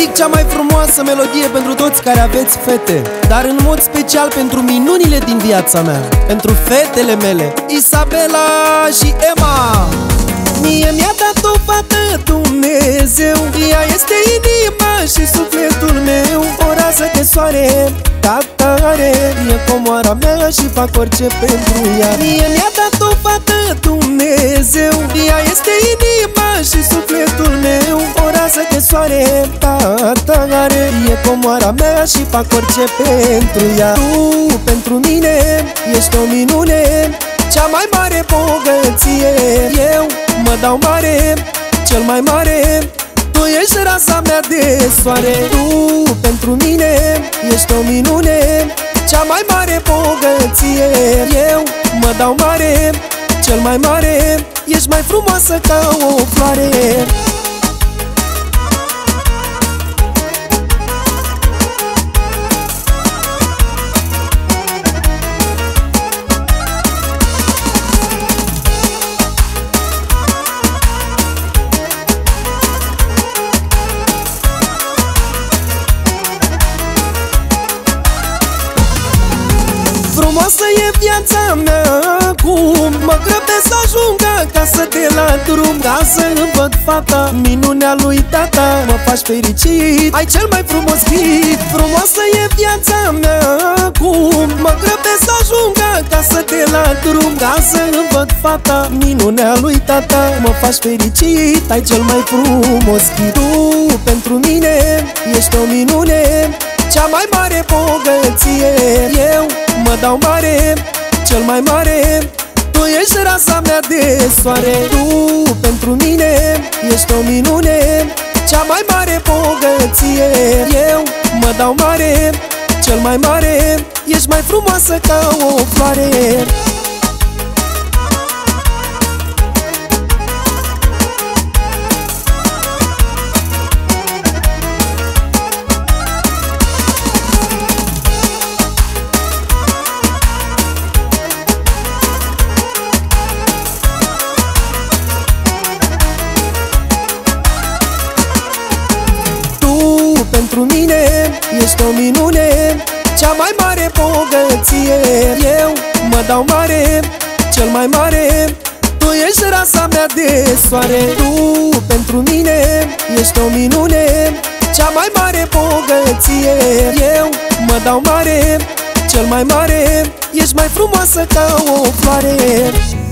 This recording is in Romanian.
Dedic cea mai frumoasă melodie pentru toți care aveți fete, dar în mod special pentru minunile din viața mea, pentru fetele mele, Isabela și Emma. Mie mi-a dat o fată Dumnezeu, ea este inima și sufletul meu. O rază de soare ca tare, e comoara mea și fac orice pentru ea. Mie mi-a dat o fată Dumnezeu, ea este inima și sufletul meu. O rază de soare ca tare, e comoara mea și fac orice pentru ea. Tu pentru mine ești o minune, cea mai mare bogăție. Eu mă dau mare, cel mai mare, tu ești raza mea de soare. Tu pentru mine ești o minune, cea mai mare bogăție. Eu mă dau mare, cel mai mare, ești mai frumoasă ca o floare. Frumoasă e viața mea acum, mă grăbesc să ajung acasă de la drum, ca să îmi văd fata, minunea lui tata. Mă faci fericit, ai cel mai frumos chip. Frumoasă e viața mea acum, mă grăbesc să ajung acasă de la drum, ca să îmi văd fata, minunea lui tata. Mă faci fericit, ai cel mai frumos chip. Tu pentru mine ești o minune, cea mai mare bogăție. Eu mă dau mare, cel mai mare, tu ești raza mea de soare. Tu pentru mine ești o minune, cea mai mare bogăție. Eu mă dau mare, cel mai mare, ești mai frumoasă ca o floare. Pentru mine ești o minune, cea mai mare bogăție. Eu mă dau mare, cel mai mare, tu ești raza mea de soare. Tu pentru mine ești o minune, cea mai mare bogăție. Eu mă dau mare, cel mai mare, ești mai frumoasă ca o floare.